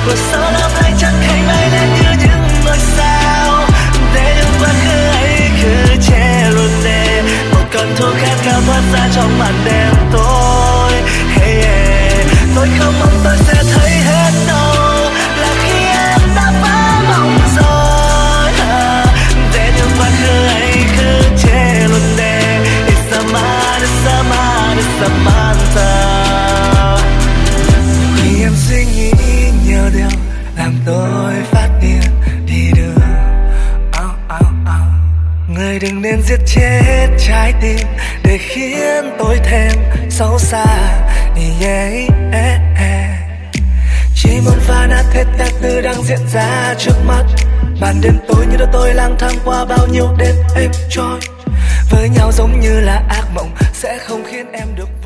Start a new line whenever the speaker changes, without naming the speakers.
Của sao năm nay chẳng hay bay lên như những ngôi sao. Thế nhưng quá khứ ấy cứ che luôn đêm, một con thú khát khao thoát ra trong màn đêm tối. Hey yeah. Tôi không mong tôi sẽ thấy hết đâu, là khi em đã phá mộng rồi. Thế nhưng quá khứ ấy cứ che luôn đêm. It's a man, it's a man, it's a man. Khi em suy nghĩ nhiều điều làm tôi phát điên đi đường. Người đừng nên giết chết trái tim để khiến tôi thêm xấu xa. Chỉ muốn phá nát hết các thứ đang diễn ra trước mắt. Màn đêm tối như đôi tôi lang thang qua bao nhiêu đêm êm trôi. Với nhau giống như là ác mộng sẽ không khiến em được